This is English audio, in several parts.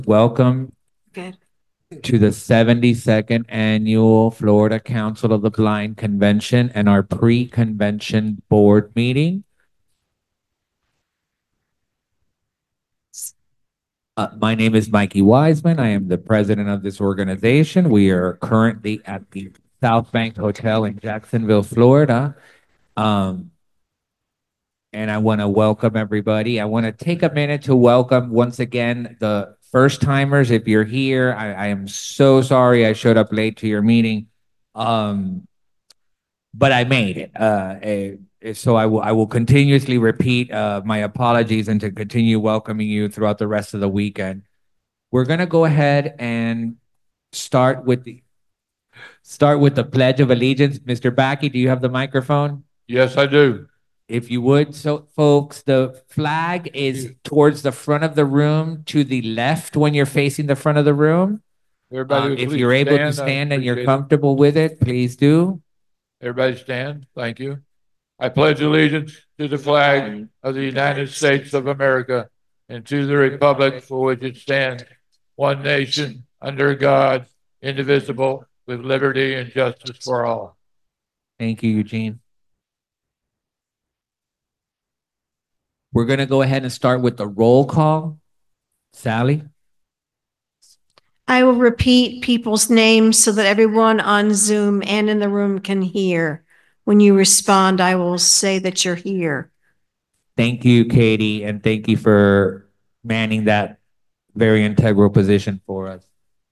Welcome Good. to the 72nd Annual Florida Council of the Blind Convention and our pre-convention board meeting. My name is Mikey Wiseman. I am the president of this organization. We are currently at the South Bank Hotel in Jacksonville, Florida. Um, and I want to welcome everybody. I want to take a minute to welcome once again the first timers. If you're here, I am so sorry I showed up late to your meeting. Um, but I made it. So I will continuously repeat my apologies and to continue welcoming you throughout the rest of the weekend. We're gonna go ahead and start with the Pledge of Allegiance. Mr. Backey, do you have the microphone? Yes, I do. If you would, so folks, the flag is towards the front of the room to the left when you're facing the front of the room. Everybody, If you're able to stand and you're comfortable with it, please do. Everybody stand. Thank you. I pledge allegiance to the flag of the United States of America and to the republic for which it stands, one nation, under God, indivisible, with liberty and justice for all. Thank you, Eugene. We're going to go ahead and start with the roll call. Sally? I will repeat people's names so that everyone on Zoom and in the room can hear. When you respond, I will say that you're here. Thank you, Katie, and thank you for manning that very integral position for us.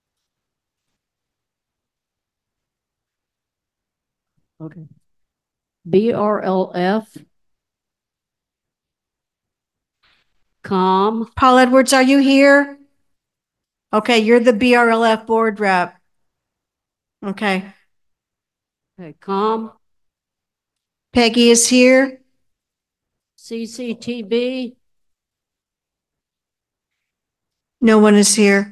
Okay. BRLF. COM. Paul Edwards, are you here? Okay, you're the BRLF board rep. Okay. Okay, COM. Peggy is here. CCTV. No one is here.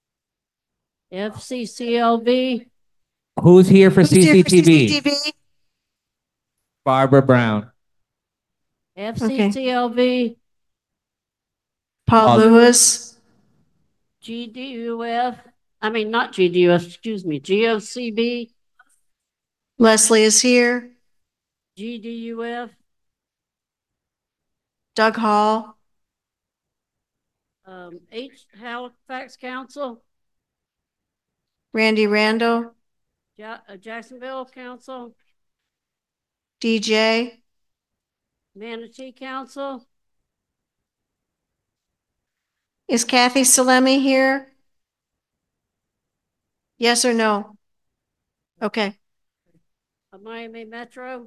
FCCLV. Who's here for Who's here for CCTV? CCTV? Barbara Brown. FCCLV. Paul Lewis. GDUF. I mean, not GDUF, excuse me. GOCB. Leslie is here. GDUF. Doug Hall. Halifax Council. Randy Randall. Jacksonville Council. DJ. Manatee Council. Is Kathy Salemi here? Yes or no? Okay. Miami Metro.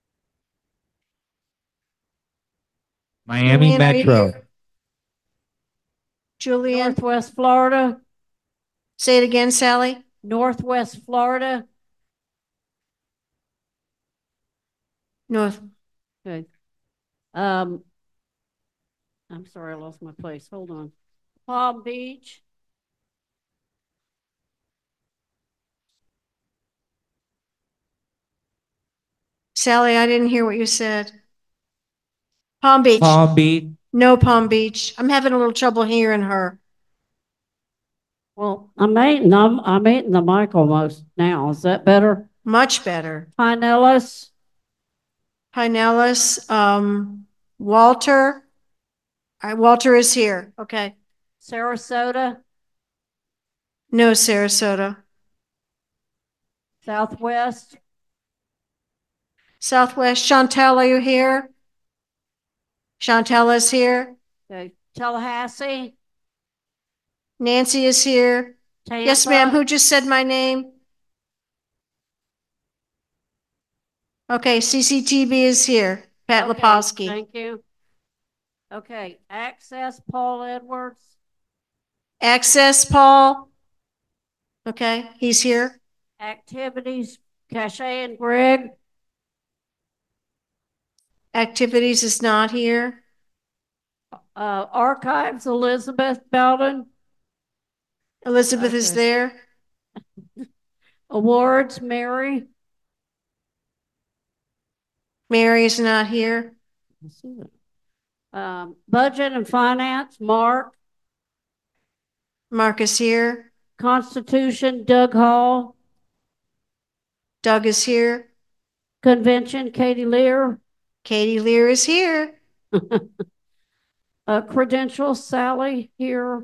Miami Julian, Metro. Julian. Northwest Florida. Say it again, Sally. Northwest Florida. North. Okay. I'm sorry, I lost my place. Hold on. Palm Beach. Sally, I didn't hear what you said. Palm Beach. Palm Beach. No, Palm Beach. I'm having a little trouble hearing her. Well, I'm eating the mic almost now. Is that better? Much better. Pinellas. Pinellas. Walter. All right, Walter is here. Okay. Sarasota. No, Sarasota. Southwest. Southwest. Chantel, are you here? Chantel is here. Okay. Tallahassee. Nancy is here. Tampa. Yes, ma'am. Who just said my name? Okay, CCTV is here. Pat Okay, Lepowski. thank you. Okay, Access, Paul Edwards. Access, Paul. Okay, he's here. Activities, Cachet and Greg. Activities is not here. Archives, Elizabeth Belden. Elizabeth is there. Awards, Mary. Mary is not here. Budget and Finance, Mark. Mark is here. Constitution, Doug Hall. Doug is here. Convention, Katie Lear. Katie Lear is here. Credentials, Sally here.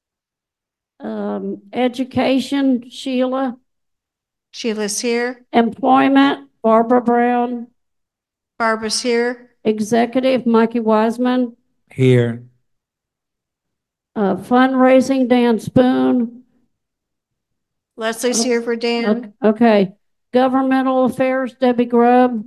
Education, Sheila. Sheila's here. Employment, Barbara Brown. Barbara's here. Executive, Mikey Wiseman. Here. Fundraising, Dan Spoon. Leslie's here for Dan. Okay. Governmental Affairs, Debbie Grubb.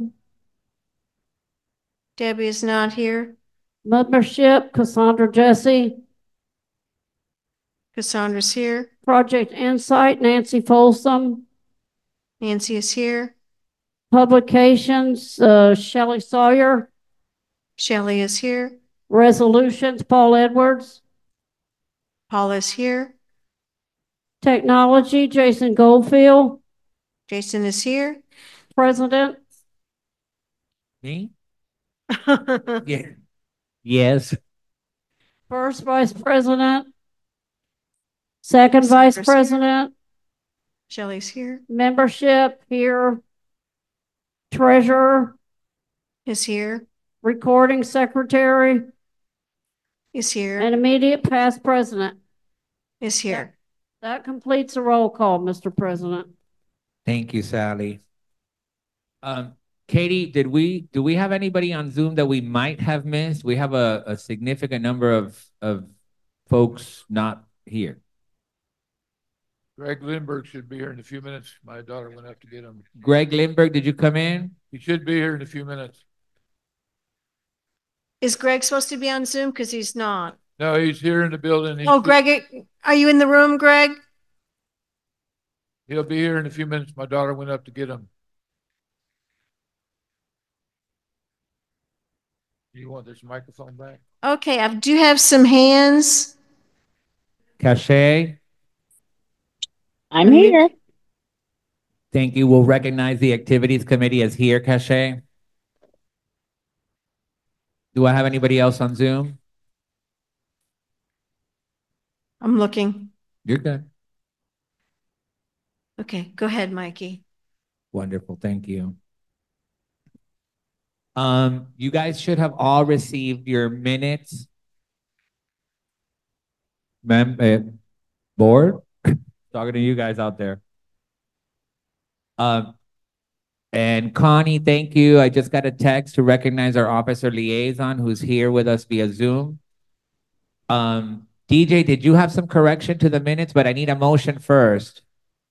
Debbie is not here. Membership, Cassandra Jesse. Cassandra's here. Project Insight, Nancy Folsom. Nancy is here. Publications, Shelley Sawyer. Shelley is here. Resolutions, Paul Edwards. Paul is here. Technology, Jason Goldfield. Jason is here. President, Me? Yeah. Yes. first vice president. Second vice Secretary. president. Shelley's here. Membership here. Treasurer. Is here. Recording secretary. Is here. And immediate past president. Is here. That completes the roll call, Mr. President. Thank you, Sally. Katie, do we have anybody on Zoom that we might have missed? We have a significant number of folks not here. Greg Lindbergh should be here in a few minutes. My daughter went up to get him. Greg Lindbergh, did you come in? He should be here in a few minutes. Is Greg supposed to be on Zoom? Because he's not. No, he's here in the building. Oh, Greg, are you in the room, Greg? He'll be here in a few minutes. My daughter went up to get him. You want this microphone back? Okay, I do have some hands. Cache, I'm here. thank you. We'll recognize the Activities Committee as here, Cache. Do I have anybody else on Zoom? I'm looking. You're good. Okay, go ahead, Mikey. Wonderful, thank you. You guys should have all received your minutes. Board? Talking to you guys out there. And Connie, thank you. I just got a text to recognize our officer liaison who's here with us via Zoom. DJ, did you have some correction to the minutes? But I need a motion first.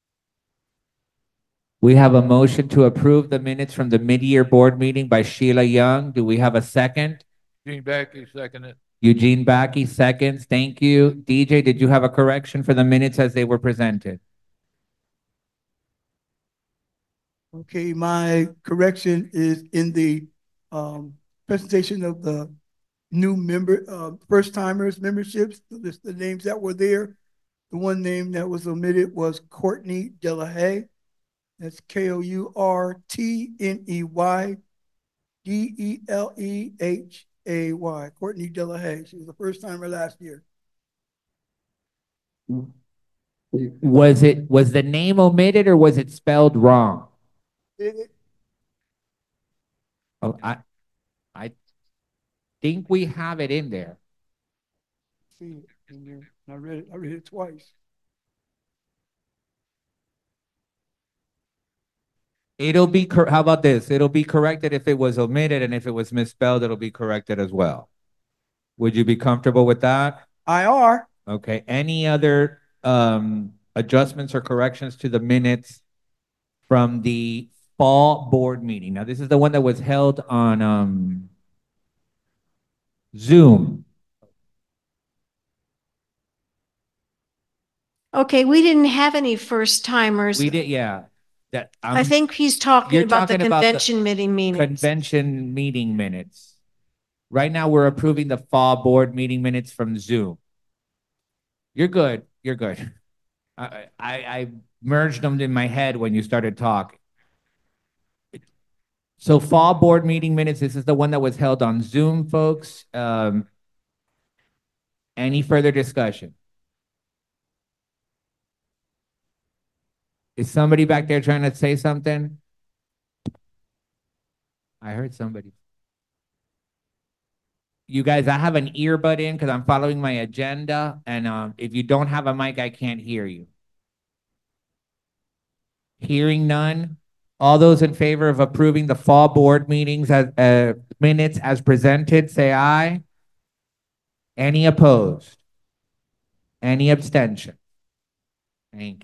We have a motion to approve the minutes from the mid-year board meeting by Sheila Young. Do we have a second? Gene Backey, second it. Eugene Backey, seconds. Thank you. DJ, did you have a correction for the minutes as they were presented? Okay, my correction is in the presentation of the new member, first timers memberships, the names that were there. The one name that was omitted was Courtney Delahaye. That's Kourtney Delehayy. Courtney Delahaye. She was the first timer last year. Was the name omitted or was it spelled wrong? Oh, I think we have it in there. See it in there. I read it twice. It'll be, how about this? It'll be corrected if it was omitted, and if it was misspelled, it'll be corrected as well. Would you be comfortable with that? IR. Okay, any other adjustments or corrections to the minutes from the fall board meeting? Now, this is the one that was held on Zoom. Okay, we didn't have any first timers. We did, yeah. That I think he's talking you're about the talking about the convention meeting minutes. convention meeting minutes. Right now, we're approving the fall board meeting minutes from Zoom. You're good. You're good. I merged them in my head when you started talking. So fall board meeting minutes, this is the one that was held on Zoom, folks. Any further discussion? Is somebody back there trying to say something? I heard somebody. You guys, I have an earbud in because I'm following my agenda, and if you don't have a mic, I can't hear you. Hearing none. All those in favor of approving the fall board meetings as minutes as presented, say aye. Any opposed? Any abstention? Thank you.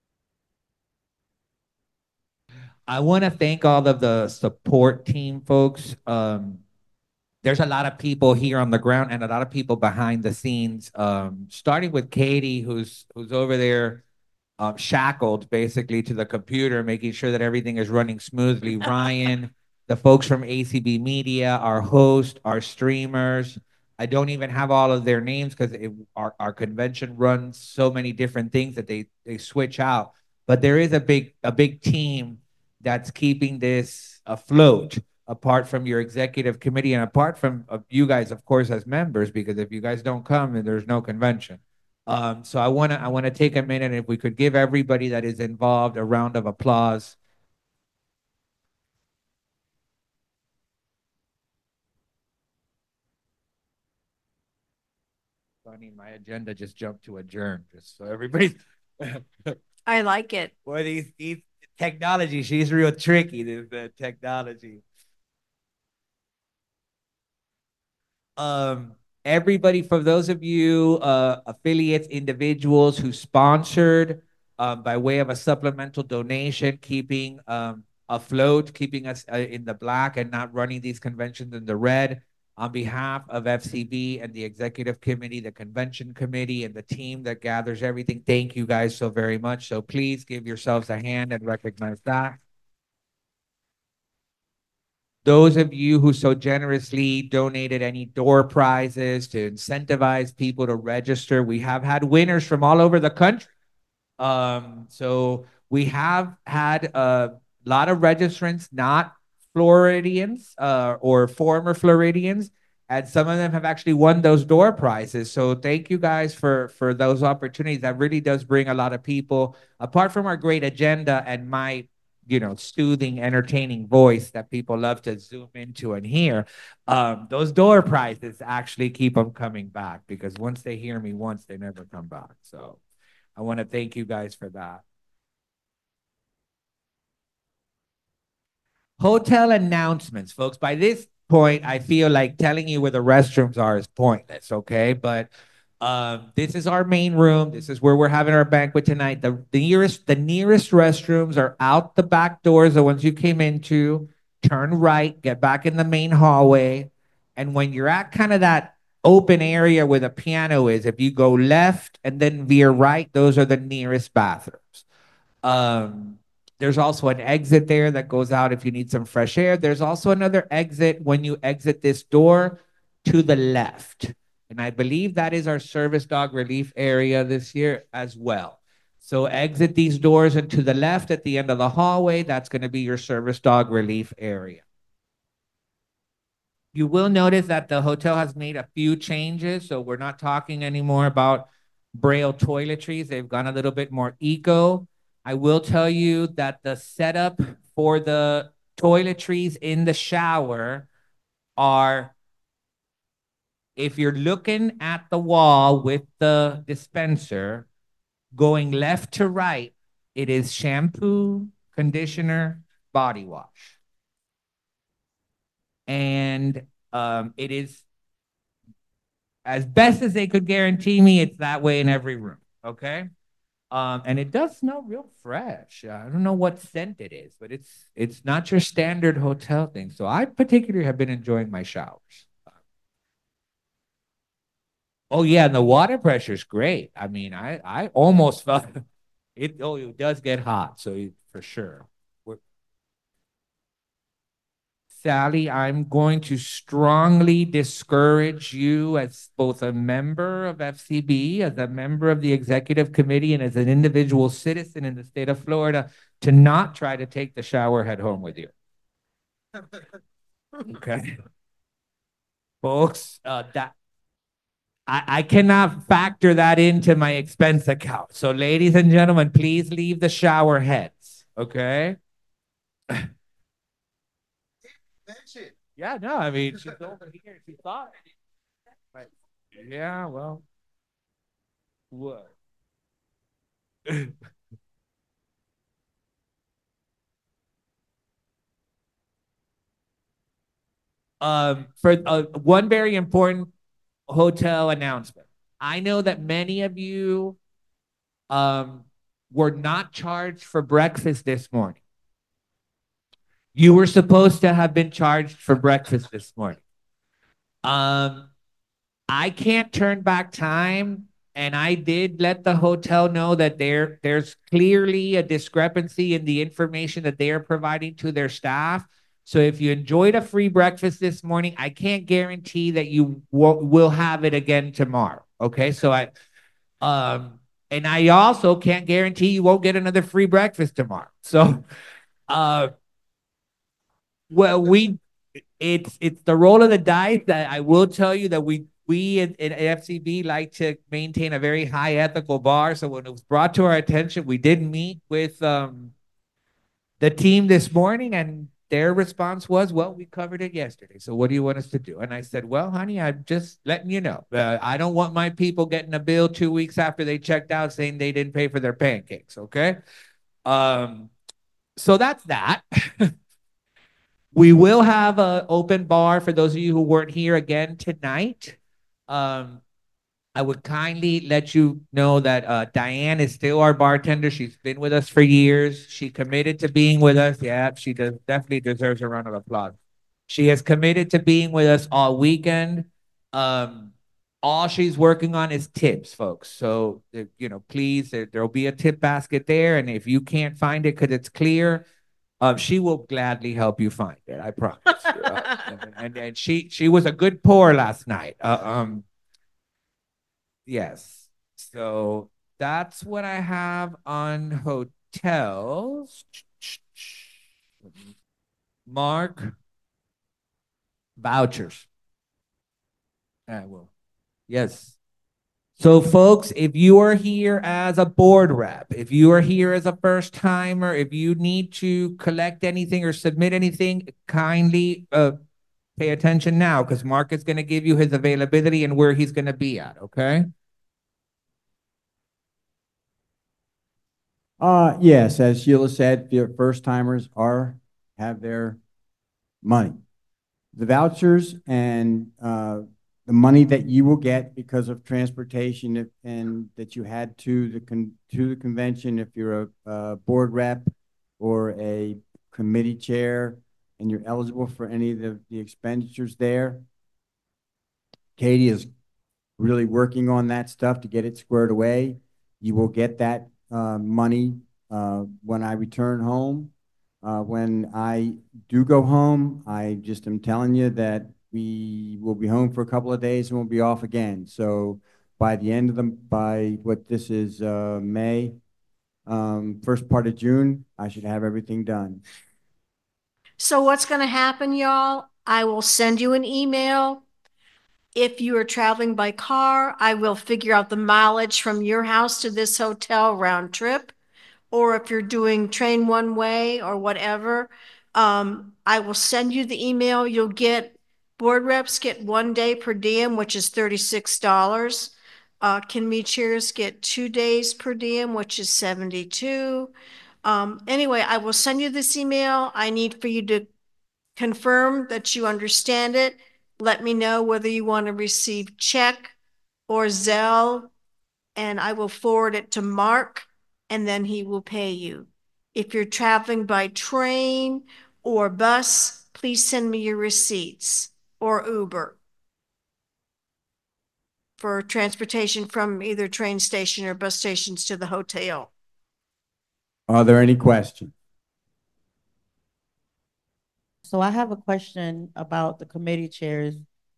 I want to thank all of the support team folks. There's a lot of people here on the ground and a lot of people behind the scenes. Starting with Katie, who's over there shackled basically to the computer, making sure that everything is running smoothly. Ryan, the folks from ACB Media, our host, our streamers. I don't even have all of their names because our convention runs so many different things that they switch out. But there is a big team that's keeping this afloat, apart from your executive committee and apart from you guys, of course, as members, because if you guys don't come, then there's no convention. So I wanna take a minute, and if we could give everybody that is involved a round of applause. Funny, my agenda just jumped to adjourn, just so everybody. I like it. Boy, these technology, she's real tricky, the technology. Everybody, for those of you affiliates, individuals who sponsored by way of a supplemental donation, keeping afloat, keeping us in the black and not running these conventions in the red. On behalf of FCB and the executive committee, the convention committee, and the team that gathers everything, thank you guys so very much. So please give yourselves a hand and recognize that. Those of you who so generously donated any door prizes to incentivize people to register, we have had winners from all over the country. So we have had a lot of registrants, not Floridians or former Floridians, and some of them have actually won those door prizes. So thank you guys for those opportunities. That really does bring a lot of people, apart from our great agenda and my soothing, entertaining voice that people love to zoom into and hear. Those door prizes actually keep them coming back, because once they hear me once, they never come back. So I want to thank you guys for that. Hotel announcements, folks. By this point, I feel like telling you where the restrooms are is pointless, okay? But this is our main room. This is where we're having our banquet tonight. The nearest restrooms are out the back doors, the ones you came into. Turn right, get back in the main hallway. And when you're at kind of that open area where the piano is, if you go left and then veer right, those are the nearest bathrooms. There's also an exit there that goes out if you need some fresh air. There's also another exit when you exit this door to the left. And I believe that is our service dog relief area this year as well. So exit these doors, and to the left at the end of the hallway, that's going to be your service dog relief area. You will notice that the hotel has made a few changes. So we're not talking anymore about Braille toiletries. They've gone a little bit more eco. I will tell you that the setup for the toiletries in the shower are, if you're looking at the wall with the dispenser, going left to right, it is shampoo, conditioner, body wash. And it is, as best as they could guarantee me, it's that way in every room, okay? And it does smell real fresh. I don't know what scent it is, but it's not your standard hotel thing. So I particularly have been enjoying my showers. Oh yeah, and the water pressure is great. I mean, I almost felt it. Oh, it does get hot, so for sure. Sally, I'm going to strongly discourage you, as both a member of FCB, as a member of the executive committee, and as an individual citizen in the state of Florida, to not try to take the shower head home with you. Okay. Folks, I cannot factor that into my expense account. So ladies and gentlemen, please leave the shower heads, okay? Yeah, no, I mean, she's over here. She thought. But, yeah, well, what? For one very important hotel announcement. I know that many of you were not charged for breakfast this morning. You were supposed to have been charged for breakfast this morning. I can't turn back time, and I did let the hotel know that there's clearly a discrepancy in the information that they are providing to their staff. So if you enjoyed a free breakfast this morning, I can't guarantee that you will have it again tomorrow. Okay, so and I also can't guarantee you won't get another free breakfast tomorrow. So, well, it's the roll of the dice. That I will tell you that we at FCB like to maintain a very high ethical bar. So when it was brought to our attention, we did meet with the team this morning, and their response was, "Well, we covered it yesterday. So what do you want us to do?" And I said, "Well, honey, I'm just letting you know. I don't want my people getting a bill 2 weeks after they checked out saying they didn't pay for their pancakes." Okay. So that's that. We will have an open bar for those of you who weren't here again tonight. I would kindly let you know that Diane is still our bartender. She's been with us for years. She committed to being with us. Yeah, she definitely deserves a round of applause. She has committed to being with us all weekend. All she's working on is tips, folks. So, please, there'll be a tip basket there. And if you can't find it because it's clear, she will gladly help you find it. I promise you. And she was a good pour last night. Yes. So that's what I have on hotels. Mark, vouchers. I will. Yes. So, folks, if you are here as a board rep, if you are here as a first timer, if you need to collect anything or submit anything, kindly pay attention now, because Mark is going to give you his availability and where he's going to be at. Okay. Yes, as Sheila said, your first timers have their money. The vouchers and the money that you will get because of transportation and that you had to the convention, if you're a board rep or a committee chair and you're eligible for any of the expenditures there. Katie is really working on that stuff to get it squared away. You will get that money when I return home. When I do go home, I just am telling you that we will be home for a couple of days and we'll be off again. So by the end of this is May, first part of June, I should have everything done. So what's going to happen, y'all? I will send you an email. If you are traveling by car, I will figure out the mileage from your house to this hotel round trip. Or if you're doing train one way or whatever, I will send you the email. You'll get, board reps get 1 day per diem, which is $36. Committee chairs get 2 days per diem, which is 72. Anyway, I will send you this email. I need for you to confirm that you understand it. Let me know whether you want to receive check or Zelle, and I will forward it to Mark, and then he will pay you. If you're traveling by train or bus, please send me your receipts, or Uber for transportation from either train station or bus stations to the hotel. Are there any questions? So I have a question about the committee chairs.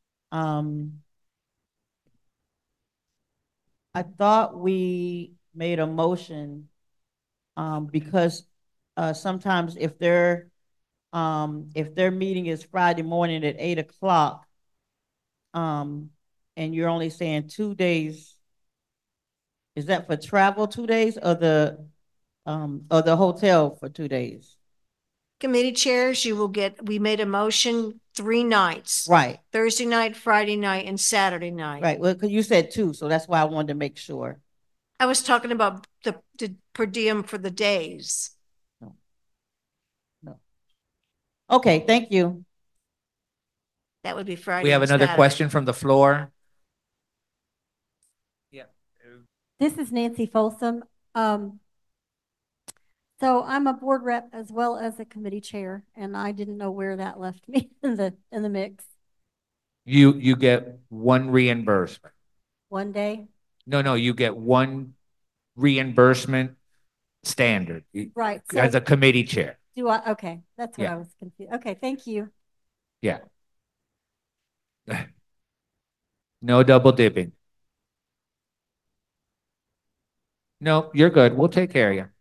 I thought we made a motion because sometimes if their meeting is Friday morning at 8 o'clock, and and you're only saying 2 days. Is that for travel 2 days or the hotel for 2 days? Committee chairs, we made a motion 3 nights. Right, Thursday night, Friday night, and Saturday night. right. Well, 'cause you said 2, so that's why I wanted to make sure. I was talking about the per diem for the days. No. Okay, thank you. That would be Friday. We have and another Saturday. question from the floor. Yeah. This is Nancy Folsom. So I'm a board rep as well as a committee chair, and I didn't know where that left me in the mix. You get one reimbursement. One day, No, you get one reimbursement standard right? as So a committee chair. do I? Okay, that's where Yeah. I was confused. Okay, thank you. Yeah. No double dipping. No, you're good. We'll take care of you.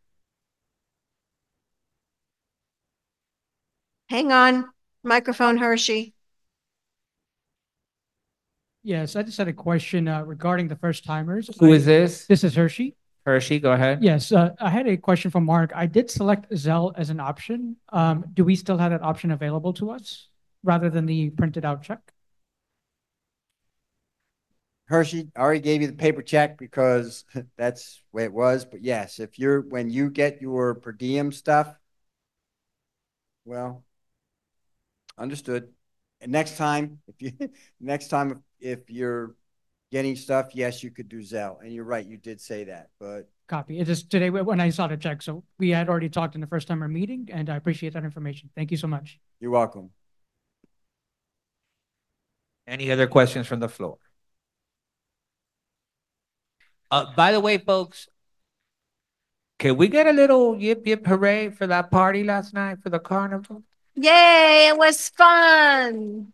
Hang on, microphone Hershey. Yes, I just had a question regarding the first timers. Who is this? This is Hershey. Hershey, go ahead. Yes, I had a question from Mark. I did select Zelle as an option. Do we still have that option available to us rather than the printed out check? Hershey, I already gave you the paper check because that's the way it was. But yes, when you get your per diem stuff, well, understood. And next time, if you're getting stuff, yes, you could do Zelle. And you're right, you did say that, but. Copy. It just today when I saw the check. So we had already talked in the first timer meeting, and I appreciate that information. Thank you so much. You're welcome. Any other questions from the floor? By the way, folks, can we get a little yip yip hooray for that party last night for the carnival? Yay, it was fun.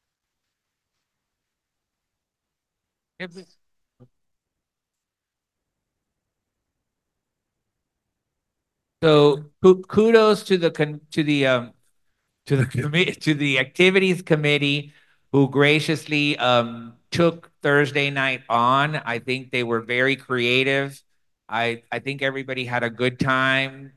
So kudos to the activities committee who graciously took Thursday night on. I think they were very creative. I think everybody had a good time.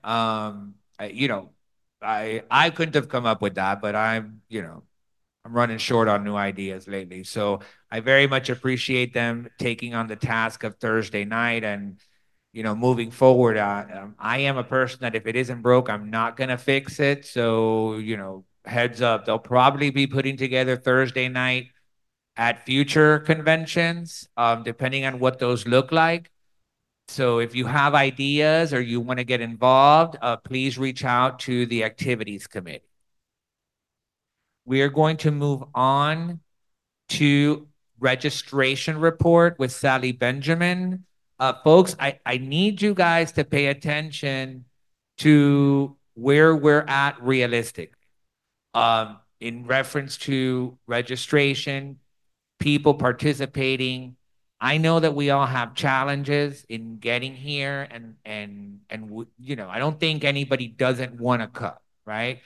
I couldn't have come up with that, but I'm running short on new ideas lately. So I very much appreciate them taking on the task of Thursday night and moving forward. I am a person that if it isn't broke, I'm not gonna fix it. So heads up, they'll probably be putting together Thursday night at future conventions, depending on what those look like. So if you have ideas or you want to get involved, please reach out to the activities committee. We are going to move on to registration report with Sally Benjamin. Folks, I need you guys to pay attention to where we're at realistically. In reference to registration, people participating. I know that we all have challenges in getting here and I don't think anybody doesn't want to come, right?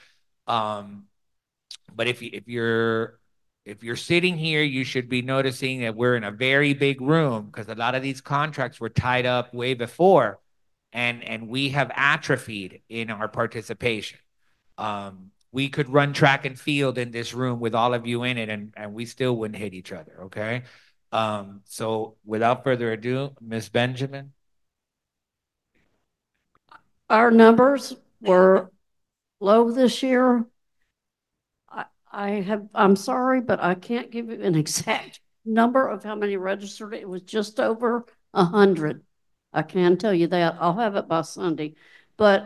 But if you're sitting here, you should be noticing that we're in a very big room because a lot of these contracts were tied up way before, and we have atrophied in our participation. We could run track and field in this room with all of you in it, and we still wouldn't hit each other, okay? So without further ado, Ms. Benjamin. Our numbers were low this year. I'm sorry, but I can't give you an exact number of how many registered. It was just over 100. I can tell you that. I'll have it by Sunday. But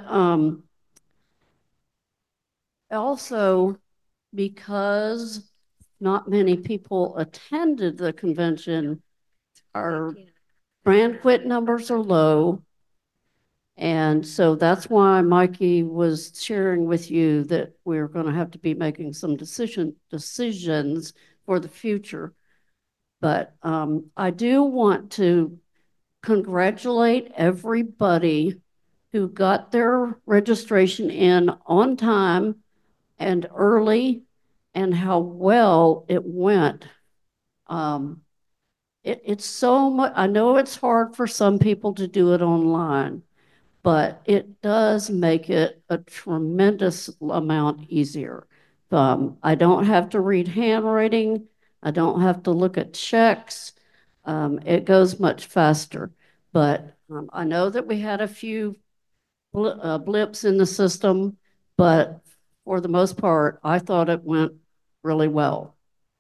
also because not many people attended the convention, our brand quit numbers are low. And so that's why Mikey was sharing with you that we're going to have to be making some decisions for the future. But I do want to congratulate everybody who got their registration in on time and early and how well it went. It's so much, I know it's hard for some people to do it online, but it does make it a tremendous amount easier. I don't have to read handwriting. I don't have to look at checks. It goes much faster. But I know that we had a few blips in the system, but for the most part, I thought it went really well.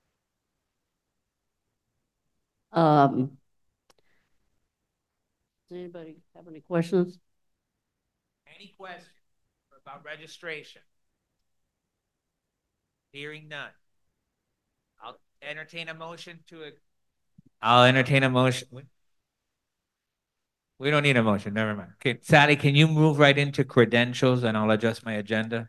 Does anybody have any questions? Any questions about registration? Hearing none. I'll entertain a motion to. I'll entertain a motion. We don't need a motion, never mind. Okay, Sally, can you move right into credentials and I'll adjust my agenda?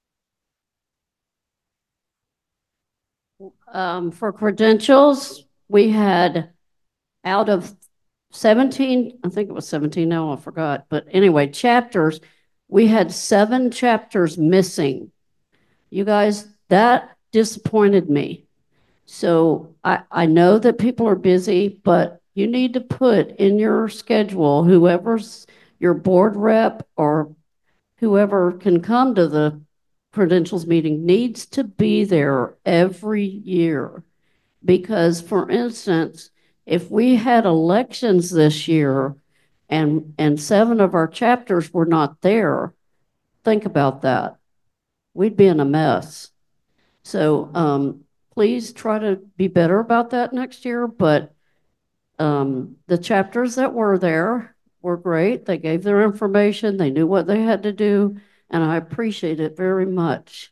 For credentials, we had out of 17, I think it was 17 now, I forgot. But anyway, chapters, we had 7 chapters missing. You guys, that disappointed me. So I know that people are busy, but you need to put in your schedule, whoever's your board rep or whoever can come to the credentials meeting needs to be there every year. Because for instance, if we had elections this year and 7 of our chapters were not there, think about that. We'd be in a mess. So please try to be better about that next year. But the chapters that were there were great. They gave their information. They knew what they had to do. And I appreciate it very much.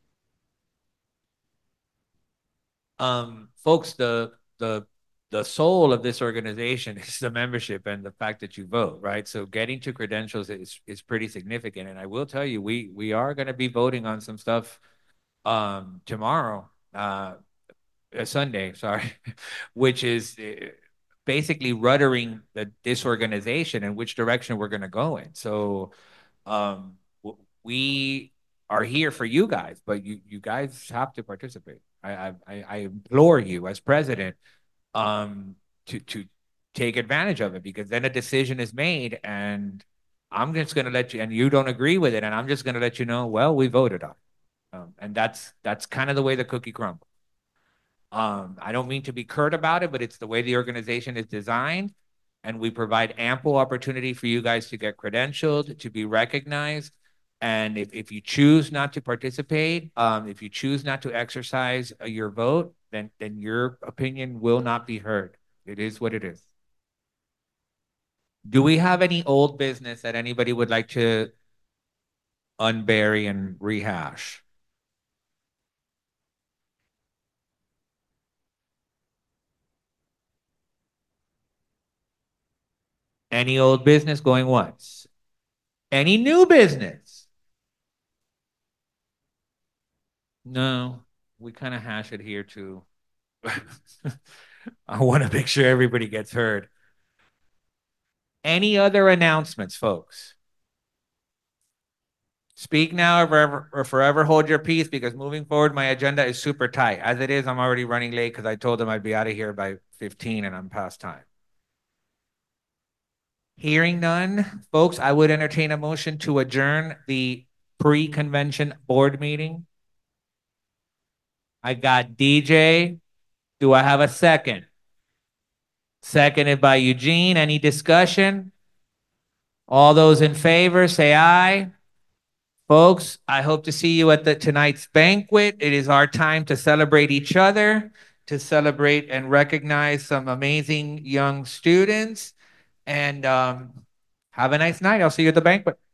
Folks, the soul of this organization is the membership and the fact that you vote, right? So getting to credentials is pretty significant. And I will tell you, we are going to be voting on some stuff tomorrow, Sunday, sorry, which is basically ruddering this organization and which direction we're going to go in. So we are here for you guys, but you guys have to participate. I implore you as president to take advantage of it, because then a decision is made and I'm just going to let you, and you don't agree with it, and I'm just going to let you know, well, we voted on it. And that's kind of the way the cookie crumbles. I don't mean to be curt about it, but it's the way the organization is designed, and we provide ample opportunity for you guys to get credentialed, to be recognized. And if you choose not to participate, if you choose not to exercise your vote, then your opinion will not be heard. It is what it is. Do we have any old business that anybody would like to unbury and rehash? Any old business going once? Any new business? No, we kind of hash it here too. I want to make sure everybody gets heard. Any other announcements, folks? Speak now or forever hold your peace, because moving forward, my agenda is super tight. As it is, I'm already running late because I told them I'd be out of here by 15 and I'm past time. Hearing none, folks, I would entertain a motion to adjourn the pre-convention board meeting. I got DJ. Do I have a second? Seconded by Eugene. Any discussion? All those in favor, say aye. Folks, I hope to see you at tonight's banquet. It is our time to celebrate each other, to celebrate and recognize some amazing young students. And have a nice night. I'll see you at the banquet.